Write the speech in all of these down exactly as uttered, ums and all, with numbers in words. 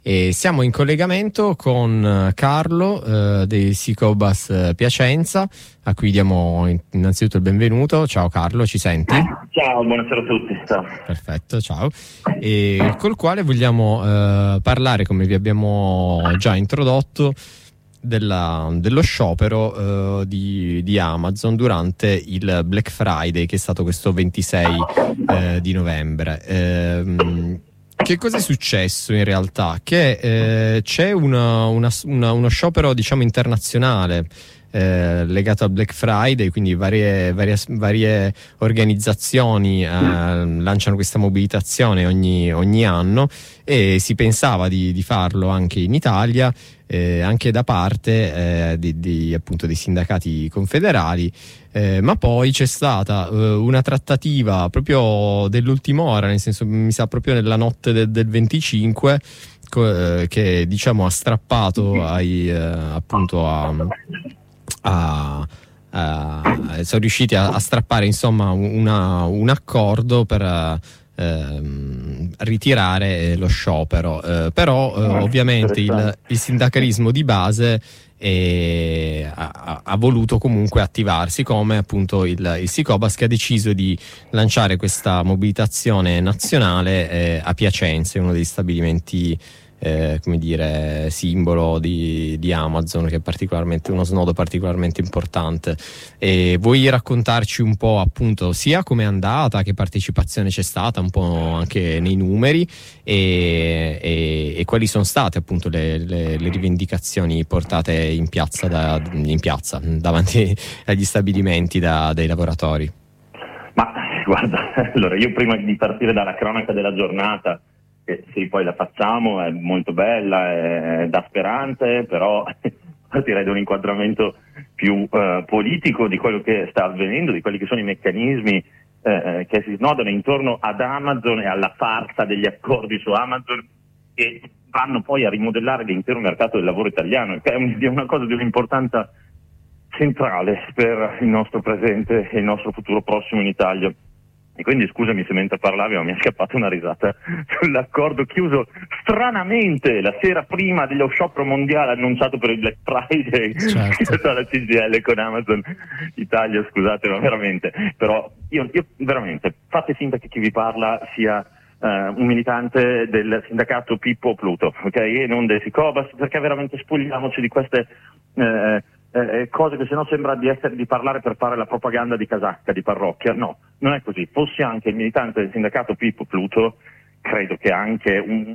E siamo in collegamento con Carlo eh, dei Sicobas Piacenza, a cui diamo innanzitutto il benvenuto. Ciao Carlo, ci senti? Ciao, buonasera a tutti. Ciao. Perfetto, ciao. E col quale vogliamo eh, parlare, come vi abbiamo già introdotto, della, dello sciopero eh, di, di Amazon durante il Black Friday, che è stato questo ventisei eh, di novembre. Ehm, Che cosa è successo in realtà? Che eh, c'è una, una, una, uno sciopero, diciamo, internazionale eh, legato al Black Friday, quindi varie, varie, varie organizzazioni eh, lanciano questa mobilitazione ogni, ogni anno, e si pensava di, di farlo anche in Italia, eh, anche da parte eh, di, di, appunto, dei sindacati confederali. Eh, ma poi c'è stata eh, una trattativa proprio dell'ultima ora, nel senso, mi sa proprio nella notte de- del venticinque, co- eh, che diciamo ha strappato ai, eh, appunto a, a, a sono riusciti a, a strappare, insomma, una, un accordo per eh, ritirare lo sciopero, eh, però eh, ovviamente il, il sindacalismo di base e ha, ha voluto comunque attivarsi, come appunto il, il Sicobas, che ha deciso di lanciare questa mobilitazione nazionale eh, a Piacenza, uno degli stabilimenti eh, come dire simbolo di, di Amazon, che è particolarmente uno snodo particolarmente importante. E vuoi raccontarci un po', appunto, sia com'è andata, che partecipazione c'è stata, un po' anche nei numeri, e, e, e quali sono state appunto le, le, le rivendicazioni portate in piazza, da, in piazza davanti agli stabilimenti da, dai lavoratori? Ma guarda, allora io prima di partire dalla cronaca della giornata, che sì, poi la facciamo, è molto bella, è da speranze, però partirei da un inquadramento più eh, politico di quello che sta avvenendo, di quelli che sono i meccanismi eh, che si snodano intorno ad Amazon e alla farsa degli accordi su Amazon, che vanno poi a rimodellare l'intero mercato del lavoro italiano, che è una cosa di un'importanza centrale per il nostro presente e il nostro futuro prossimo in Italia. E quindi scusami se mentre parlavi mi è scappata una risata sull'accordo chiuso stranamente la sera prima dello sciopero mondiale annunciato per il Black Friday, certo, dalla C G I L con Amazon Italia. Scusate, ma veramente, però io, io veramente, fate finta che chi vi parla sia uh, un militante del sindacato Pippo Pluto, ok? E non del Sicobas, perché veramente spogliamoci di queste uh, Eh, cose che sennò sembra di essere di parlare per fare la propaganda di casacca, di parrocchia. No, non è così. Fossi anche il militante del sindacato Pippo Pluto, credo che anche un,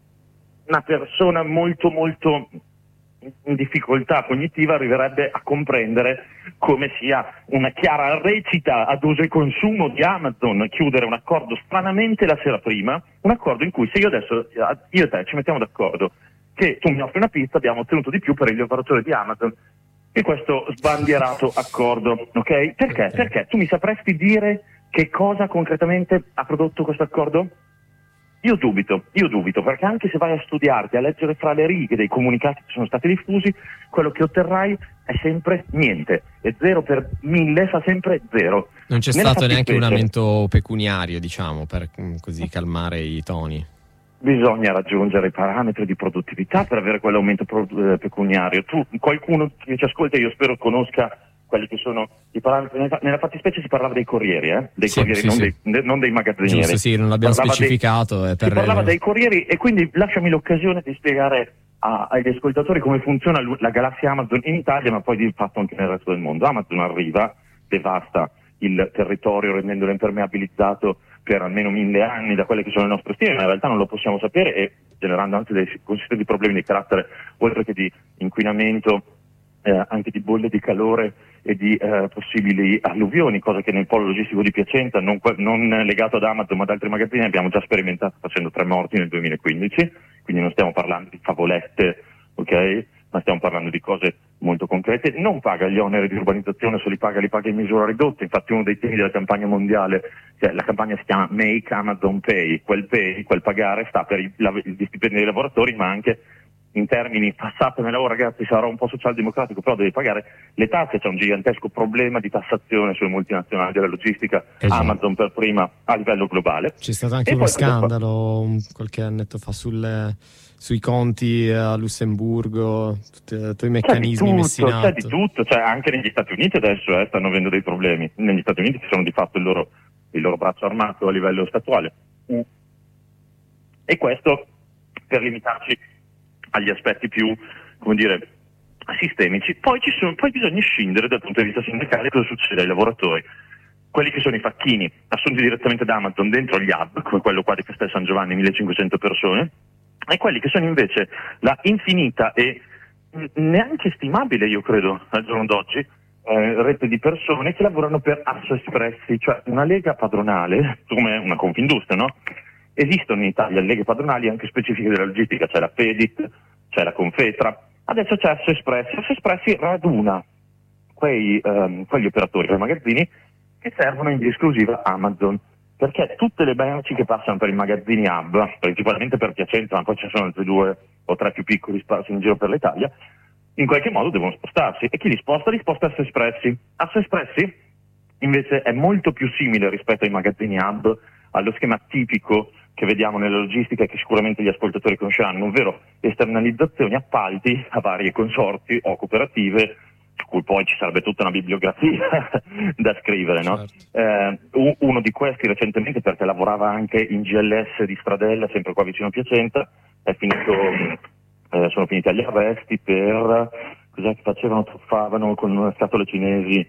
una persona molto molto in difficoltà cognitiva arriverebbe a comprendere come sia una chiara recita ad uso e consumo di Amazon chiudere un accordo stranamente la sera prima, un accordo in cui, se io adesso io e te ci mettiamo d'accordo che tu mi offri una pizza, abbiamo ottenuto di più per il lavoratore di Amazon e questo sbandierato accordo, ok? Perché? Perché tu mi sapresti dire che cosa concretamente ha prodotto questo accordo? Io dubito, io dubito, perché anche se vai a studiarti, a leggere fra le righe dei comunicati che sono stati diffusi, quello che otterrai è sempre niente, e zero per mille fa sempre zero. Non c'è Nella stato neanche un aumento pecuniario, diciamo, per così calmare i toni. Bisogna raggiungere i parametri di produttività per avere quell'aumento pro- pecuniario. Tu, qualcuno che ci ascolta, io spero conosca quelli che sono i parametri. Nella fattispecie si parlava dei corrieri, eh? dei sì, corrieri, sì, non, sì. Dei, non dei magazzinieri. Giusto, sì, non l'abbiamo parlava specificato. Dei, per... Si parlava dei corrieri, e quindi lasciami l'occasione di spiegare a, agli ascoltatori come funziona la galassia Amazon in Italia, ma poi di fatto anche nel resto del mondo. Amazon arriva, devasta il territorio rendendolo impermeabilizzato per almeno mille anni da quelle che sono le nostre stime, ma in realtà non lo possiamo sapere, e generando anche dei consistenti problemi di carattere, oltre che di inquinamento, eh, anche di bolle di calore e di eh, possibili alluvioni, cosa che nel polo logistico di Piacenza, non, non legato ad Amazon ma ad altri magazzini, abbiamo già sperimentato facendo tre morti nel duemilaquindici, quindi non stiamo parlando di favolette, ok? Ma stiamo parlando di cose molto concrete. Non paga gli oneri di urbanizzazione, se li paga li paga in misura ridotta. Infatti uno dei temi della campagna mondiale, cioè la campagna si chiama Make Amazon Pay, quel pay, quel pagare sta per i, la, gli stipendi dei lavoratori, ma anche in termini, passatemela, oh ragazzi, sarò un po' socialdemocratico, però devi pagare le tasse. C'è un gigantesco problema di tassazione sulle multinazionali della logistica, esatto. Amazon per prima a livello globale. C'è stato anche e uno poi scandalo un, qualche annetto fa sulle, sui conti a Lussemburgo, tutti, tutti i meccanismi c'è messi in tutto, atto. c'è di tutto, cioè anche negli Stati Uniti adesso eh, stanno avendo dei problemi. Negli Stati Uniti ci sono di fatto il loro, il loro braccio armato a livello statuale. Mm. E questo per limitarci agli aspetti più, come dire, sistemici. Poi, ci sono, poi bisogna scindere dal punto di vista sindacale cosa succede ai lavoratori. Quelli che sono i facchini assunti direttamente da Amazon dentro gli hub, come quello qua di Castel San Giovanni, millecinquecento persone, e quelli che sono invece la infinita e neanche stimabile, io credo, al giorno d'oggi, eh, rete di persone che lavorano per Asso Espressi, cioè una lega padronale, come una Confindustria, no? Esistono in Italia leghe padronali anche specifiche della logistica, c'è la Fedit, c'è la Confetra, adesso c'è Asso Espressi. Asso Espressi raduna quei, ehm, quegli operatori, quei magazzini che servono in via esclusiva Amazon, perché tutte le merci che passano per i magazzini hub, principalmente per Piacenza, ma poi ci sono altri due o tre più piccoli sparsi in giro per l'Italia, in qualche modo devono spostarsi, e chi li sposta? Li sposta Asso Espressi. Asso Espressi invece è molto più simile rispetto ai magazzini hub allo schema tipico che vediamo nella logistica e che sicuramente gli ascoltatori conosceranno, ovvero esternalizzazioni, appalti a varie consorzi o cooperative, su cui poi ci sarebbe tutta una bibliografia da scrivere, no? Certo. Eh, uno di questi recentemente, perché lavorava anche in G L S di Stradella, sempre qua vicino a Piacenza, è finito, eh, sono finiti agli arresti per, cos'è che facevano? Truffavano con scatole cinesi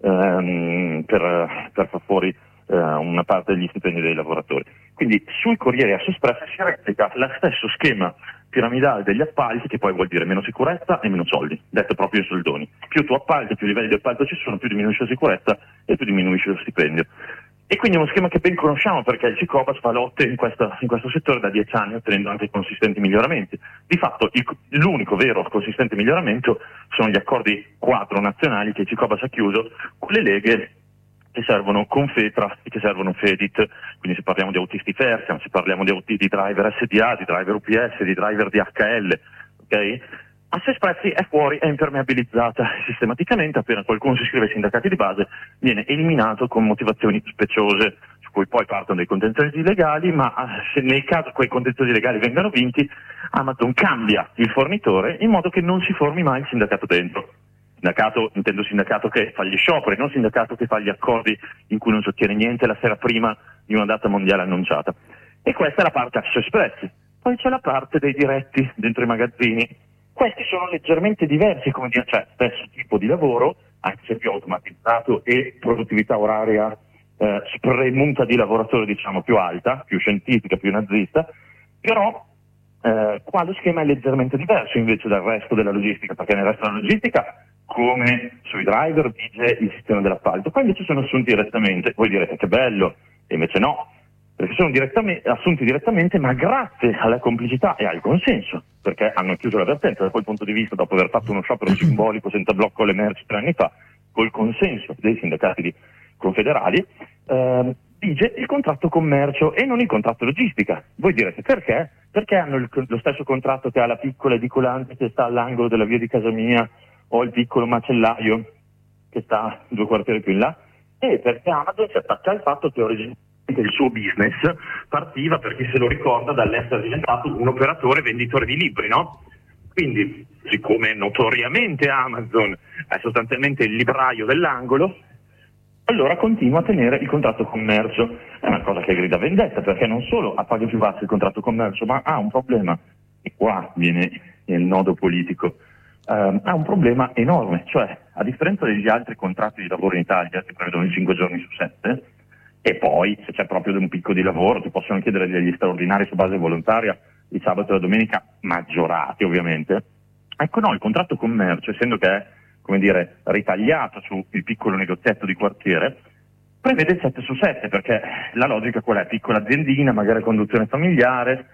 ehm, per, per far fuori eh, una parte degli stipendi dei lavoratori. Quindi sui corrieri Asso Espressi si replica lo stesso schema piramidale degli appalti, che poi vuol dire meno sicurezza e meno soldi, detto proprio in soldoni. Più tu appalti, più livelli di appalto ci sono, più diminuisce la sicurezza e più diminuisce lo stipendio. E quindi è uno schema che ben conosciamo, perché il Cicobas fa lotte in, questa, in questo settore da dieci anni, ottenendo anche consistenti miglioramenti. Di fatto il, l'unico vero consistente miglioramento sono gli accordi quadro nazionali che il Cicobas ha chiuso con le leghe che servono Confetra e che servono Fedit. Quindi se parliamo di autisti Fersian, se parliamo di autisti di driver S D A, di driver U P S, di driver D H L, ok? Asso Espressi è fuori, è impermeabilizzata sistematicamente. Appena qualcuno si iscrive ai sindacati di base viene eliminato con motivazioni speciose, su cui poi partono dei contenziosi legali, ma se nel caso quei contenziosi legali vengano vinti, Amazon cambia il fornitore in modo che non si formi mai il sindacato dentro. Sindacato, intendo sindacato che fa gli scioperi, non sindacato che fa gli accordi in cui non si ottiene niente la sera prima di una data mondiale annunciata. E questa è la parte Asso Espressi. Poi c'è la parte dei diretti dentro i magazzini. Questi sono leggermente diversi, come dire, cioè stesso tipo di lavoro, anche se più automatizzato e produttività oraria eh, spremuta di lavoratore, diciamo, più alta, più scientifica, più nazista, però eh, qua lo schema è leggermente diverso invece dal resto della logistica, perché nel resto della logistica, come sui driver, vige il sistema dell'appalto. Qua invece sono assunti direttamente. Voi direte che bello, e invece no, perché sono direttamente, assunti direttamente, ma grazie alla complicità e al consenso, perché hanno chiuso la vertenza. Da quel punto di vista, dopo aver fatto uno sciopero simbolico senza blocco alle merci tre anni fa, col consenso dei sindacati di confederali, eh, vige il contratto commercio e non il contratto logistica. Voi direte perché? Perché hanno il, lo stesso contratto che ha la piccola edicolante che sta all'angolo della via di casa mia, o il piccolo macellaio che sta due quartieri più in là, e perché Amazon si attacca al fatto che originalmente il suo business partiva, per chi se lo ricorda, dall'essere diventato un operatore venditore di libri, no? Quindi, siccome notoriamente Amazon è sostanzialmente il libraio dell'angolo, allora continua a tenere il contratto commercio. È una cosa che grida vendetta, perché non solo ha paghe più basse il contratto commercio, ma ha un problema, e qua viene il nodo politico. Uh, ha un problema enorme, cioè a differenza degli altri contratti di lavoro in Italia che prevedono i cinque giorni su sette, e poi se c'è proprio un picco di lavoro ti possono chiedere degli straordinari su base volontaria il sabato e la domenica, maggiorati ovviamente. Ecco no, il contratto commercio, essendo che è, come dire, ritagliato sul piccolo negozietto di quartiere, prevede il sette su sette, perché la logica qual è? Piccola aziendina, magari conduzione familiare,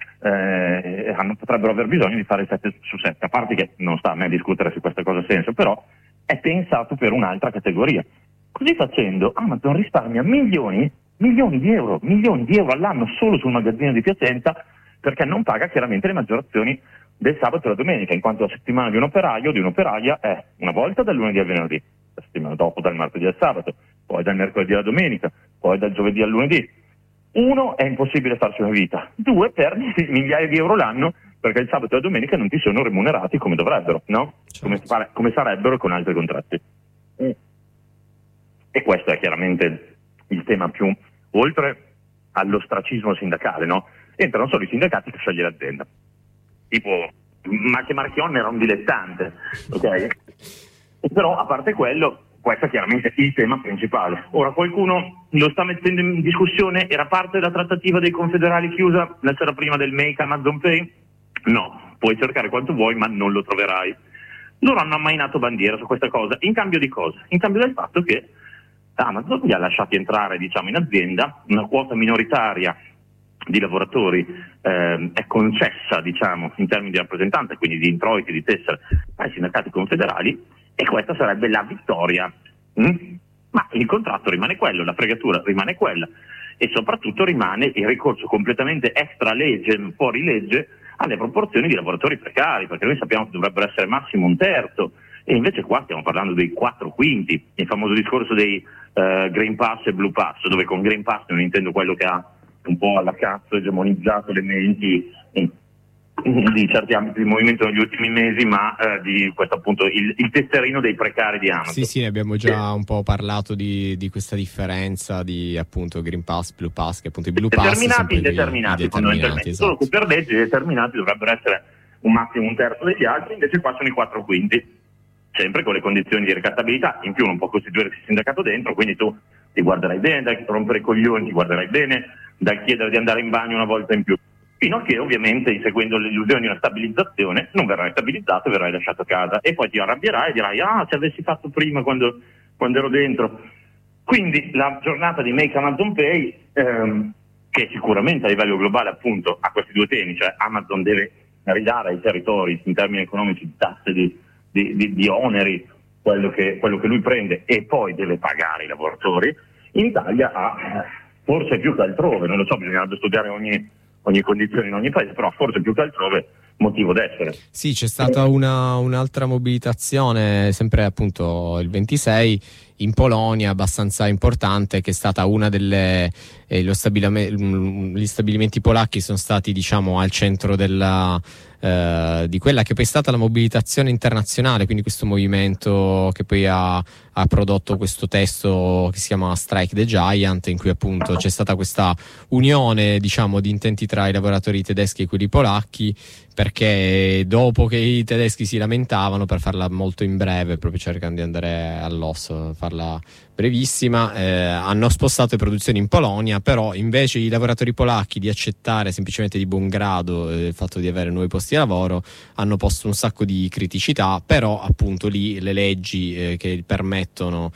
eh, hanno, potrebbero aver bisogno di fare il sette su sette, a parte che non sta a me discutere se questa cosa ha senso, però è pensato per un'altra categoria. Così facendo Amazon risparmia milioni, milioni di euro, milioni di euro all'anno solo sul magazzino di Piacenza, perché non paga chiaramente le maggiorazioni del sabato e la domenica, in quanto la settimana di un operaio o di un'operaia è una volta dal lunedì al venerdì, la settimana dopo dal martedì al sabato, poi dal mercoledì alla domenica, poi dal giovedì al lunedì. Uno, è impossibile farsi una vita. Due, perdi migliaia di euro l'anno perché il sabato e la domenica non ti sono remunerati come dovrebbero, no? Come, come sarebbero con altri contratti. E questo è chiaramente il tema più, oltre all'ostracismo sindacale, no? Entrano solo i sindacati che sceglie l'azienda. Tipo, ma che Marchionne era un dilettante, ok? Però, a parte quello, questo è chiaramente il tema principale. Ora, qualcuno lo sta mettendo in discussione, era parte della trattativa dei confederali chiusa la sera prima del Make Amazon Pay? No, puoi cercare quanto vuoi, ma non lo troverai. Loro hanno ammainato bandiera su questa cosa, in cambio di cosa? In cambio del fatto che Amazon gli ha lasciati entrare, diciamo, in azienda una quota minoritaria di lavoratori eh, è concessa, diciamo, in termini di rappresentanza, quindi di introiti, di tessere, ai sindacati confederali, e questa sarebbe la vittoria. Mm? Ma il contratto rimane quello, la fregatura rimane quella, e soprattutto rimane il ricorso completamente extra legge, fuori legge, alle proporzioni di lavoratori precari, perché noi sappiamo che dovrebbero essere massimo un terzo, e invece qua stiamo parlando dei quattro quinti, il famoso discorso dei uh, Green Pass e Blue Pass, dove con Green Pass non intendo quello che ha un po' alla cazzo egemonizzato le menti di certi ambiti di movimento negli ultimi mesi, ma eh, di questo appunto il, il tesserino dei precari di Amazon. Sì, sì, ne abbiamo già un po' parlato di, di questa differenza di appunto Green Pass, Blue Pass, che appunto i Blue Pass determinati e indeterminati, fondamentalmente esatto. Solo che per legge i determinati dovrebbero essere un massimo un terzo degli altri, invece qua sono i quattro quinti, sempre con le condizioni di ricattabilità. In più non può costituirsi sindacato dentro, quindi tu ti guarderai bene dal rompere i coglioni, ti guarderai bene dal chiedere di andare in bagno una volta in più, fino a che ovviamente, inseguendo l'illusione di una stabilizzazione, non verrai stabilizzato e verrai lasciato a casa, e poi ti arrabbierai e dirai ah, se avessi fatto prima quando, quando ero dentro. Quindi la giornata di Make Amazon Pay, ehm, che sicuramente a livello globale appunto ha questi due temi, cioè Amazon deve ridare ai territori in termini economici di tasse, di, di, di, di oneri, quello che, quello che lui prende, e poi deve pagare i lavoratori. In Italia ha, forse più che altrove, non lo so, bisognerebbe studiare ogni ogni condizione in ogni paese, però forse più che altrove motivo d'essere. Sì, c'è stata una, un'altra mobilitazione, sempre appunto il ventisei, in Polonia, abbastanza importante, che è stata una delle eh, lo stabilime, gli stabilimenti polacchi sono stati, diciamo, al centro della eh, di quella che poi è stata la mobilitazione internazionale, quindi questo movimento che poi ha, ha prodotto questo testo che si chiama Strike the Giant, in cui appunto c'è stata questa unione, diciamo, di intenti tra i lavoratori tedeschi e quelli polacchi, perché dopo che i tedeschi si lamentavano, per farla molto in breve, proprio cercando di andare all'osso, farla brevissima, eh, hanno spostato le produzioni in Polonia, però invece i lavoratori polacchi di accettare semplicemente di buon grado eh, il fatto di avere nuovi posti di lavoro, hanno posto un sacco di criticità, però appunto lì le leggi eh, che permettono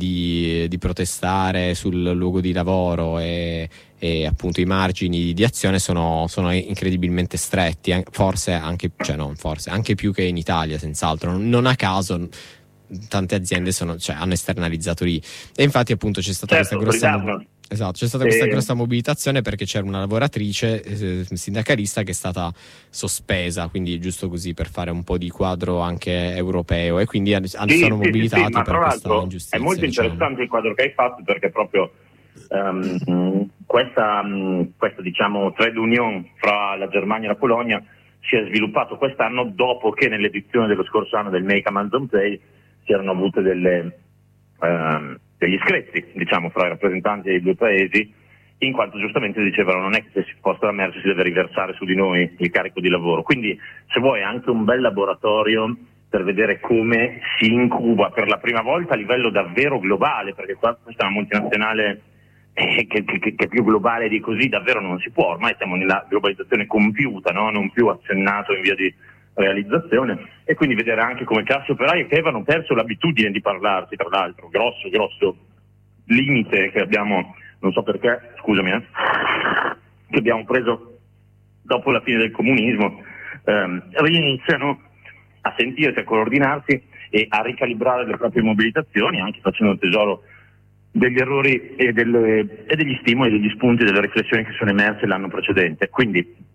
di, di protestare sul luogo di lavoro e, e appunto i margini di azione sono, sono incredibilmente stretti, forse anche, cioè non forse, anche più che in Italia, senz'altro. Non, non a caso tante aziende sono, cioè, hanno esternalizzato lì, e infatti appunto c'è stata certo, questa grossa mo- esatto, c'è stata eh. questa grossa mobilitazione perché c'era una lavoratrice eh, sindacalista che è stata sospesa, quindi giusto così per fare un po' di quadro anche europeo, e quindi hanno, sì, sono sì, mobilitati sì, sì, per questa ingiustizia. È molto diciamo. interessante il quadro che hai fatto, perché proprio um, questa, um, questa diciamo trade union fra la Germania e la Polonia si è sviluppato quest'anno, dopo che nell'edizione dello scorso anno del Make Amazon Pay si erano avute delle, ehm, degli screzi, diciamo, fra i rappresentanti dei due paesi, in quanto giustamente dicevano non è che se si sposta la merce si deve riversare su di noi il carico di lavoro. Quindi, se vuoi, anche un bel laboratorio per vedere come si incuba per la prima volta a livello davvero globale, perché qua questa è una multinazionale eh, che, che, che più globale di così davvero non si può. Ormai siamo nella globalizzazione compiuta, no? Non più accennato in via di realizzazione, e quindi vedere anche come classi operaie che avevano perso l'abitudine di parlarsi, tra l'altro, grosso, grosso limite che abbiamo, non so perché, scusami, eh, che abbiamo preso dopo la fine del comunismo, ehm, riniziano a sentirsi, a coordinarsi e a ricalibrare le proprie mobilitazioni, anche facendo tesoro degli errori e, delle, e degli stimoli, degli spunti, delle riflessioni che sono emerse l'anno precedente. Quindi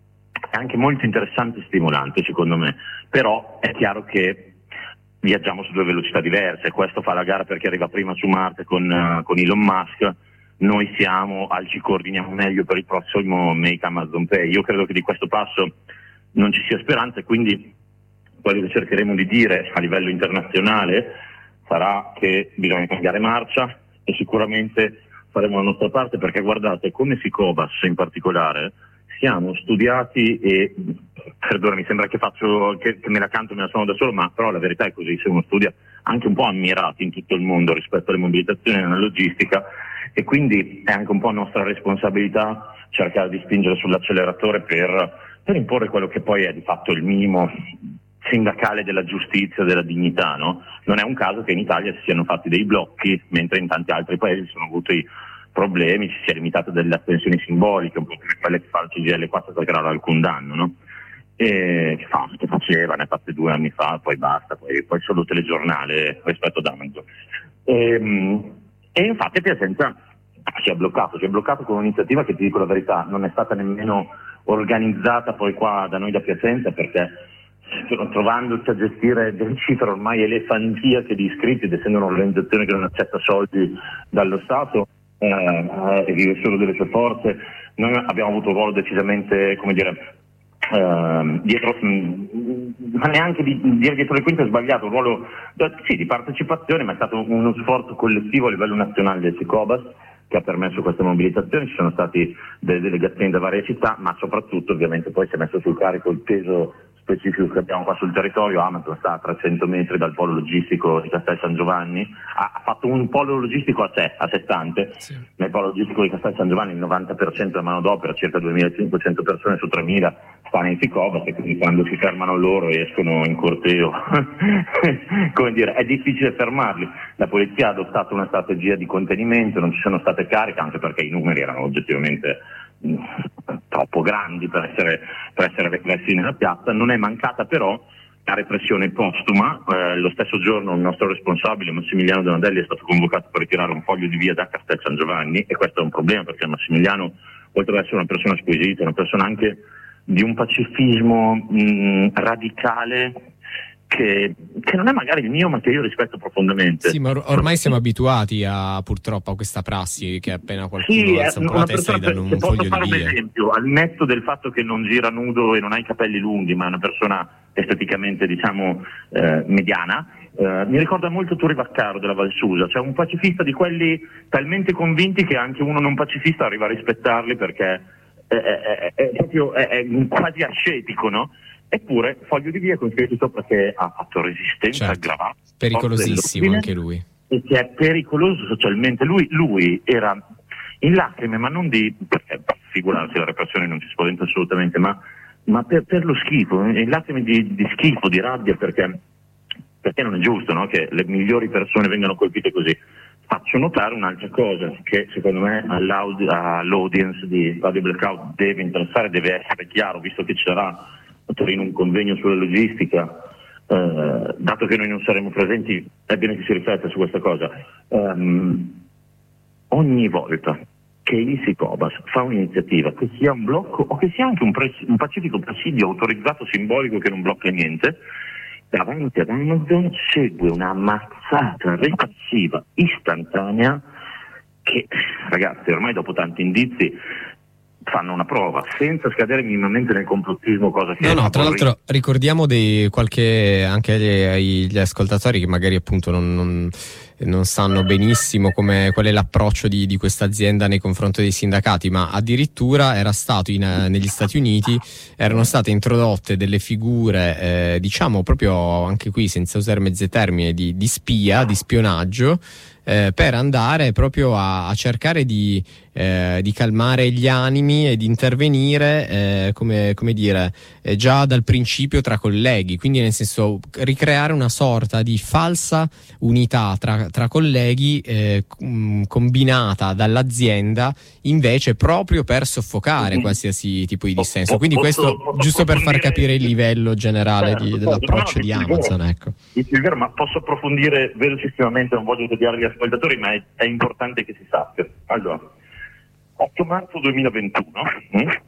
è anche molto interessante e stimolante secondo me, però è chiaro che viaggiamo su due velocità diverse, questo fa la gara perché arriva prima su Marte con, uh, con Elon Musk, noi siamo al ci coordiniamo meglio per il prossimo Make Amazon Pay. Io credo che di questo passo non ci sia speranza e quindi quello che cercheremo di dire a livello internazionale sarà che bisogna cambiare marcia e sicuramente faremo la nostra parte, perché guardate, come Sicobas in particolare siamo studiati e, perdona, mi sembra che faccio che, che me la canto, me la suono da solo, ma però la verità è così, se uno studia anche un po' ammirati in tutto il mondo rispetto alle mobilitazioni e alla logistica, e quindi è anche un po' nostra responsabilità cercare di spingere sull'acceleratore per, per imporre quello che poi è di fatto il minimo sindacale della giustizia, della dignità, no? Non è un caso che in Italia si siano fatti dei blocchi, mentre in tanti altri paesi sono avuti problemi, ci si è limitato a delle attenzioni simboliche, un po' come quelle che fa il C G I L quattro perché non ha alcun danno, no? E che, fa, che faceva, ne ha fatte due anni fa, poi basta, poi, poi solo telegiornale rispetto ad Amazon. E, e infatti Piacenza si è bloccato, si è bloccato con un'iniziativa che, ti dico la verità, non è stata nemmeno organizzata poi qua da noi da Piacenza, perché trovandoci a gestire delle cifre ormai elefantiache di iscritti ed essendo un'organizzazione che non accetta soldi dallo Stato eh, e vive solo delle sue forze, noi abbiamo avuto un ruolo decisamente, come dire, eh, dietro, mh, ma neanche di dire dietro le quinte è sbagliato, un ruolo sì, di partecipazione, ma è stato uno sforzo collettivo a livello nazionale del Sicobas che ha permesso queste mobilitazioni. Ci sono stati delle delegazioni da varie città, ma soprattutto ovviamente poi si è messo sul carico il peso specifico che abbiamo qua sul territorio. Amazon sta a trecento metri dal polo logistico di Castel San Giovanni, ha fatto un polo logistico a sé, a sé stante. Sì. Nel polo logistico di Castel San Giovanni il novanta per cento è manodopera, circa duemilacinquecento persone su tremila stanno in Sicobas, e quindi quando si fermano loro escono in corteo. Come dire, è difficile fermarli. La polizia ha adottato una strategia di contenimento, non ci sono state cariche, anche perché i numeri erano oggettivamente troppo grandi per essere, per essere riflessi nella piazza. Non è mancata però la repressione postuma. Eh, lo stesso giorno il nostro responsabile Massimiliano Donadelli è stato convocato per ritirare un foglio di via da Castel San Giovanni, e questo è un problema perché Massimiliano, oltre ad essere una persona squisita, è una persona anche di un pacifismo mh, radicale Che, che non è magari il mio, ma che io rispetto profondamente. Sì, ma or- ormai siamo abituati a, purtroppo, a questa prassi che appena qualcuno sì, alza un po' la testa gli danno un foglio di via. Posso fare un esempio, al netto del fatto che non gira nudo e non ha i capelli lunghi, ma è una persona esteticamente, diciamo, eh, mediana, eh, mi ricorda molto Turi Vaccaro della Valsusa, cioè un pacifista di quelli talmente convinti che anche uno non pacifista arriva a rispettarli, perché è, è, è, è proprio è, è quasi ascetico, no? Eppure foglio di via con scritto sopra che ha fatto resistenza certo. aggravata, pericolosissimo anche lui, e che è pericoloso socialmente. Lui, lui era in lacrime, ma non di, perché figurarsi, la repressione non ci spaventa assolutamente, ma, ma per, per lo schifo, in lacrime di, di schifo, di rabbia, perché, perché non è giusto, no? Che le migliori persone vengano colpite così. Faccio notare un'altra cosa che secondo me all'audience di Radio Blackout deve interessare, deve essere chiaro, visto che ci sarà a Torino un convegno sulla logistica, eh, dato che noi non saremo presenti è bene che si rifletta su questa cosa. Um, ogni volta che il Sicobas fa un'iniziativa, che sia un blocco o che sia anche un, pres- un pacifico presidio autorizzato simbolico che non blocca niente, davanti ad Amazon segue una mazzata repressiva istantanea che, ragazzi, ormai dopo tanti indizi fanno una prova senza scadere minimamente nel complottismo, cosa che no no tra l'altro ricordiamo dei qualche anche agli, agli ascoltatori che magari appunto non, non, non sanno benissimo come, qual è l'approccio di, di questa azienda nei confronti dei sindacati, ma addirittura era stato in, negli Stati Uniti erano state introdotte delle figure eh, diciamo proprio anche qui senza usare mezze termini di, di spia, di spionaggio, Eh, per andare proprio a, a cercare di, eh, di calmare gli animi e di intervenire eh, come, come dire eh, già dal principio tra colleghi, quindi nel senso ricreare una sorta di falsa unità tra, tra colleghi eh, com- combinata dall'azienda invece proprio per soffocare qualsiasi tipo di dissenso. Quindi questo giusto per far capire il livello generale di, dell'approccio di Amazon, ecco. Ma posso approfondire velocissimamente, non voglio tediare gli ascoltatori, ma è, è importante che si sappia. Allora, otto marzo duemilaventuno, hm?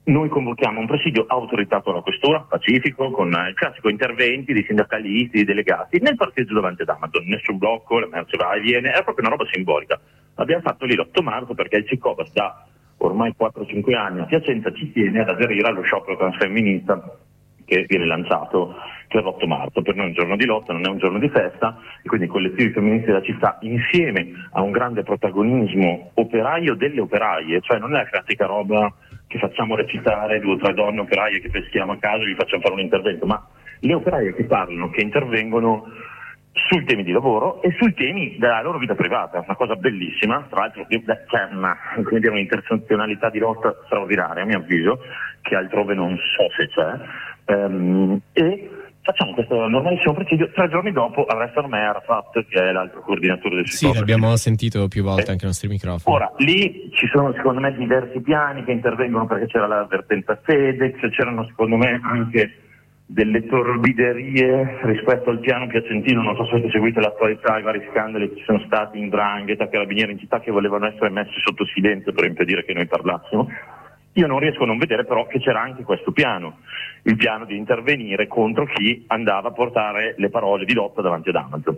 noi convochiamo un presidio autorizzato dalla questura, pacifico, con il classico interventi di sindacalisti, di delegati, nel parcheggio davanti ad Amazon, nessun blocco, la merce va e viene, era proprio una roba simbolica. L'abbiamo fatto lì l'otto marzo perché il Cicobas da ormai quattro cinque anni a Piacenza ci tiene ad aderire allo sciopero transfemminista che viene lanciato per l'otto marzo. Per noi è un giorno di lotta, non è un giorno di festa, e quindi i collettivi femministi della città, insieme a un grande protagonismo operaio delle operaie, cioè non è la classica roba che facciamo recitare due o tre donne operaie che peschiamo a caso e vi facciamo fare un intervento, ma le operaie che parlano, che intervengono sui temi di lavoro e sui temi della loro vita privata, una cosa bellissima. Tra l'altro c'è una, come dire, un'intersezionalità di lotta straordinaria, a mio avviso, che altrove non so se c'è, ehm, e facciamo questo normalissimo presidio. Tre giorni dopo arrestano me Arafat, che è l'altro coordinatore del Sì, l'abbiamo sentito più volte eh. anche ai nostri microfoni. Ora, lì ci sono secondo me diversi piani che intervengono, perché c'era l'avvertenza FedEx, c'erano secondo me anche delle torbiderie rispetto al piano piacentino. Non so se avete seguito l'attualità, i vari scandali che ci sono stati in 'ndrangheta, carabinieri in città che volevano essere messi sotto silenzio per impedire che noi parlassimo. Io non riesco a non vedere però che c'era anche questo piano, il piano di intervenire contro chi andava a portare le parole di lotta davanti ad Amazon.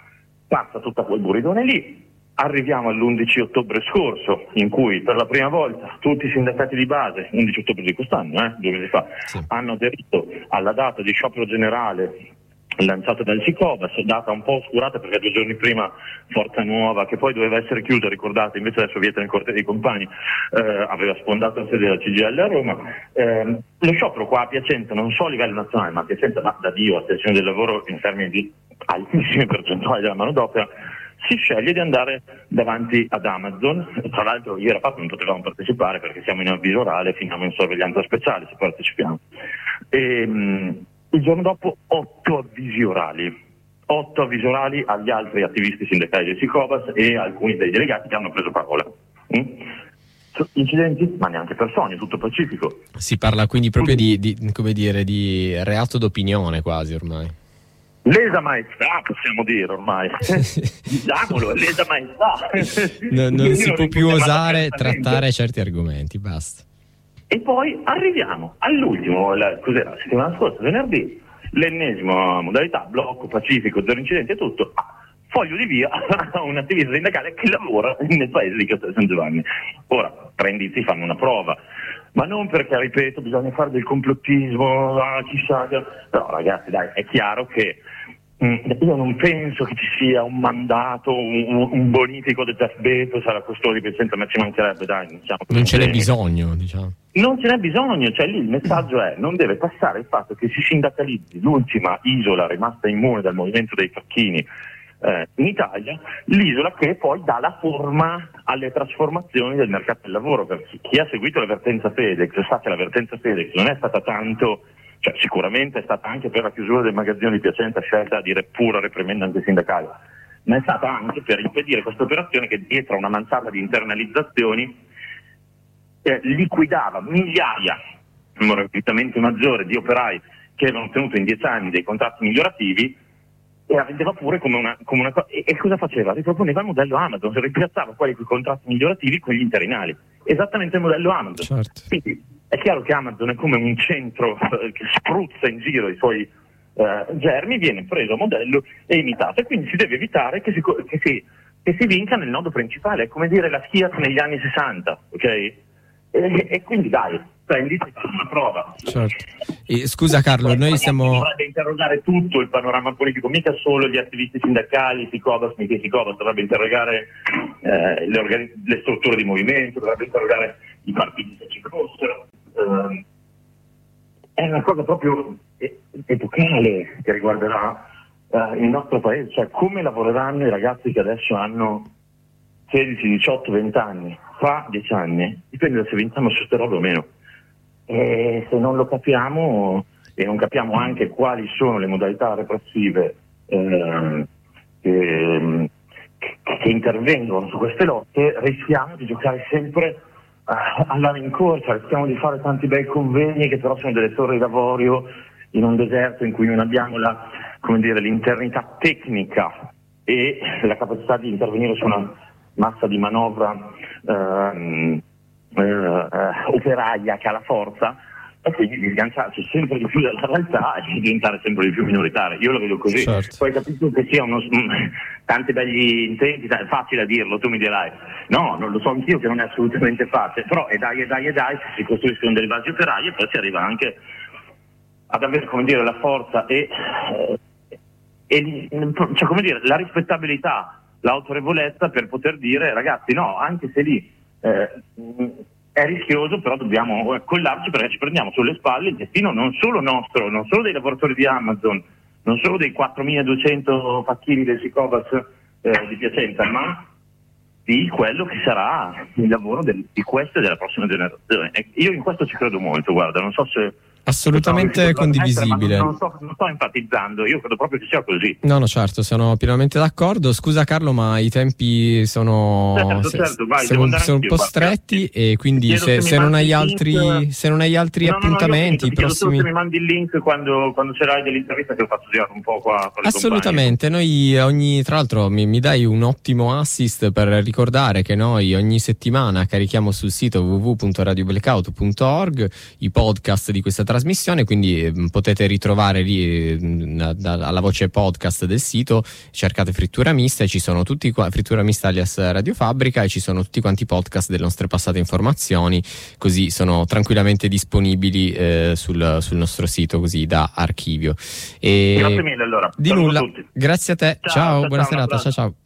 Passa tutta quel buridone lì, arriviamo all'undici ottobre scorso, in cui per la prima volta tutti i sindacati di base, undici ottobre di quest'anno, eh, due mesi fa, sì, hanno aderito alla data di sciopero generale lanciata dal Cicobas, data un po' oscurata perché due giorni prima Forza Nuova, che poi doveva essere chiusa, ricordate, invece adesso vieta nel corteo dei compagni, eh, aveva sfondato la sede della C G I L a Roma. Eh, lo sciopero qua a Piacenza, non solo a livello nazionale, ma a Piacenza va da Dio, attenzione del lavoro in termini di altissime percentuali della manodopera, si sceglie di andare davanti ad Amazon. Tra l'altro io e Arafat non potevamo partecipare perché siamo in avviso orale, finiamo in sorveglianza speciale se partecipiamo. E, mh, il giorno dopo otto avvisi orali, otto avvisi orali agli altri attivisti sindacali del Cicobas e alcuni dei delegati che hanno preso parola. Mm? Incidenti, ma neanche persone, tutto pacifico. Si parla quindi proprio di, di come dire, di reato d'opinione quasi ormai. Lesa maestà, possiamo dire ormai. Diciamolo, lesa maestà. No, non si può più osare trattare certi argomenti, basta. E poi arriviamo all'ultimo, la, cos'era, la settimana scorsa, venerdì, l'ennesima modalità, blocco pacifico, zero incidenti e tutto. Ah, foglio di via a un attivista sindacale che lavora nel paese di Castel San Giovanni. Ora, tre indizi fanno una prova, ma non perché, ripeto, bisogna fare del complottismo, ah, chissà, però ragazzi dai, è chiaro che io non penso che ci sia un mandato, un, un bonifico del Jeff Bezos alla questura di Piacenza, ma ci mancherebbe, dai. Diciamo, non ce n'è bisogno, diciamo. Non ce n'è bisogno, cioè lì il messaggio è: non deve passare il fatto che si sindacalizzi l'ultima isola rimasta immune dal movimento dei facchini eh, in Italia, l'isola che poi dà la forma alle trasformazioni del mercato del lavoro. Perché chi ha seguito l'avvertenza FedEx sa che l'avvertenza FedEx non è stata tanto, cioè sicuramente è stata anche per la chiusura del magazzino di Piacenza scelta di pura reprimenda antisindacale, ma è stata anche per impedire questa operazione che dietro a una manciata di internalizzazioni eh, liquidava migliaia, un numero infinitamente maggiore di operai che avevano ottenuto in dieci anni dei contratti migliorativi e la vendeva pure come una, come una cosa. E, e cosa faceva? Riproponeva il modello Amazon, ripiazzava quelli con i contratti migliorativi con gli interinali, esattamente il modello Amazon. Certo. Quindi è chiaro che Amazon è come un centro eh, che spruzza in giro i suoi eh, germi, viene preso a modello e imitato, e quindi si deve evitare che si, che si, che si vinca nel nodo principale. È come dire la Fiat negli anni sessanta, ok? E, e quindi dai, prendi e fai una prova. Certo. E, scusa Carlo, poi, noi stiamo... dovrebbe interrogare tutto il panorama politico, mica solo gli attivisti sindacali, i Cicobas, mica i Cicobas, dovrebbe interrogare eh, le, organi- le strutture di movimento, dovrebbe interrogare i partiti che ci fossero. Uh, è una cosa proprio epocale che riguarderà uh, il nostro paese, cioè come lavoreranno i ragazzi che adesso hanno sedici, diciotto, venti anni, fra dieci anni, dipende da se vinciamo su queste robe o meno. E se non lo capiamo e non capiamo anche quali sono le modalità repressive eh, che, che intervengono su queste lotte, rischiamo di giocare sempre alla rincorsa, rischiamo di fare tanti bei convegni che però sono delle torri d'avorio in un deserto in cui non abbiamo la, come dire, l'internità tecnica e la capacità di intervenire su una massa di manovra ehm, eh, eh, operaia che ha la forza, e quindi di sganciarsi sempre di più dalla realtà e diventare sempre di più minoritario. Io lo vedo così. Certo. Poi capisco che sia uno, tanti belli intenti, è facile a dirlo, tu mi dirai no, non lo so anch'io che non è assolutamente facile, però e dai e dai e dai si costruiscono delle basi operaie e poi si arriva anche ad avere, come dire, la forza e, e cioè, come dire, la rispettabilità, l'autorevolezza per poter dire ragazzi no, anche se lì eh, è rischioso, però dobbiamo collarci perché ci prendiamo sulle spalle il destino non solo nostro, non solo dei lavoratori di Amazon, non solo dei quattromiladuecento facchini del Sicovas eh, di Piacenza, ma di quello che sarà il lavoro del, di questa e della prossima generazione. E io in questo ci credo molto, guarda, non so se assolutamente condivisibile. Non, non, sto, non sto enfatizzando, io credo proprio che sia così. No, no, certo, sono pienamente d'accordo. Scusa Carlo, ma i tempi sono, certo, se, certo, vai, sono, sono un po' stretti e quindi se, se, non hai altri, link... se non hai altri no, appuntamenti no, no, prossimi... se mi mandi il link quando, quando ce l'hai dell'intervista che ho fatto girare un po' qua con assolutamente, noi ogni, tra l'altro mi, mi dai un ottimo assist per ricordare che noi ogni settimana carichiamo sul sito w w w punto radio blackout punto org i podcast di questa trasmissione, quindi potete ritrovare lì alla voce podcast del sito, cercate Frittura Mista e ci sono tutti qua, Frittura Mista alias Radio Fabbrica, e ci sono tutti quanti i podcast delle nostre passate informazioni, così sono tranquillamente disponibili eh, sul, sul nostro sito, così da archivio. E grazie mille allora. Di Saluto nulla, tutti. Grazie a te, ciao, ciao, ciao buona ciao, serata, ciao ciao.